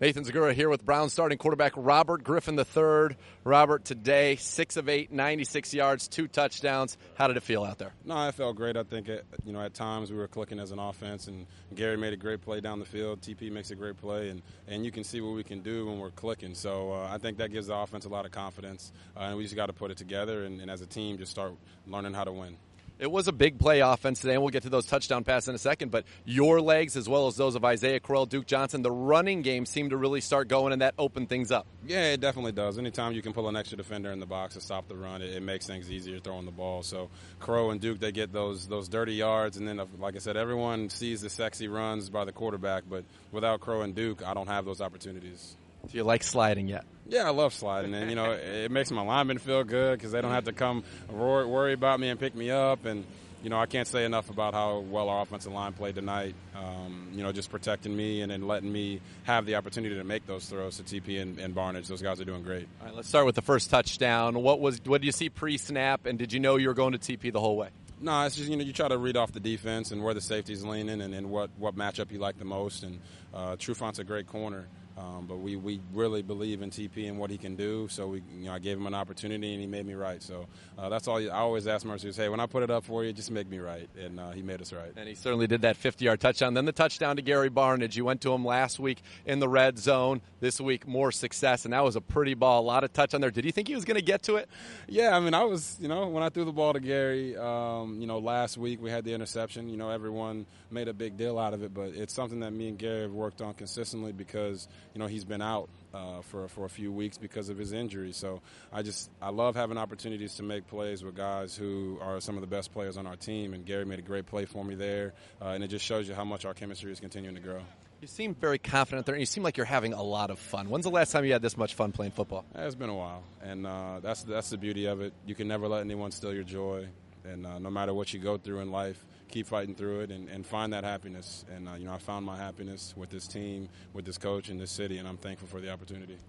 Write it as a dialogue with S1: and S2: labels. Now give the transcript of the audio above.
S1: Nathan Zegura here with Brown starting quarterback Robert Griffin III. Robert, today, 6 of 8, 96 yards, 2 touchdowns. How did it feel out there?
S2: No, it felt great. I think, at times we were clicking as an offense, and Gary made a great play down the field. TP makes a great play, and you can see what we can do when we're clicking. So I think that gives the offense a lot of confidence, and we just got to put it together and as a team just start learning how to win.
S1: It was a big play offense today, and we'll get to those touchdown passes in a second, but your legs as well as those of Isaiah Crowell, Duke Johnson, the running game seemed to really start going, and that opened things up.
S2: Yeah, it definitely does. Anytime you can pull an extra defender in the box to stop the run, it makes things easier throwing the ball. So Crowell and Duke, they get those dirty yards, and then, like I said, everyone sees the sexy runs by the quarterback, but without Crowell and Duke, I don't have those opportunities.
S1: Do you like sliding yet?
S2: Yeah, I love sliding, and it makes my linemen feel good because they don't have to come worry about me and pick me up, and I can't say enough about how well our offensive line played tonight. Just protecting me and then letting me have the opportunity to make those throws to TP and Barnage. Those guys are doing great.
S1: All right, let's start with the first touchdown. What did you see pre-snap, and did you know you were going to TP the whole way?
S2: No, it's just, you try to read off the defense and where the safety's leaning and what matchup you like the most. And Trufant's a great corner. But we really believe in TP and what he can do. So I gave him an opportunity and he made me right. So that's all. I always ask Mercer is, hey, when I put it up for you, just make me right. And he made us right.
S1: And he certainly did that 50-yard touchdown. Then the touchdown to Gary Barnage. You went to him last week in the red zone. This week, more success, and that was a pretty ball. A lot of touch on there. Did you think he was going to get to it?
S2: Yeah, I was, when I threw the ball to Gary, last week we had the interception. Everyone made a big deal out of it, but it's something that me and Gary have worked on consistently because, he's been out for a few weeks because of his injury. So I love having opportunities to make plays with guys who are some of the best players on our team, and Gary made a great play for me there, and it just shows you how much our chemistry is continuing to grow.
S1: You seem very confident there, and you seem like you're having a lot of fun. When's the last time you had this much fun playing football?
S2: It's been a while, and that's the beauty of it. You can never let anyone steal your joy, and no matter what you go through in life, keep fighting through it and find that happiness. And, I found my happiness with this team, with this coach, and this city, and I'm thankful for the opportunity.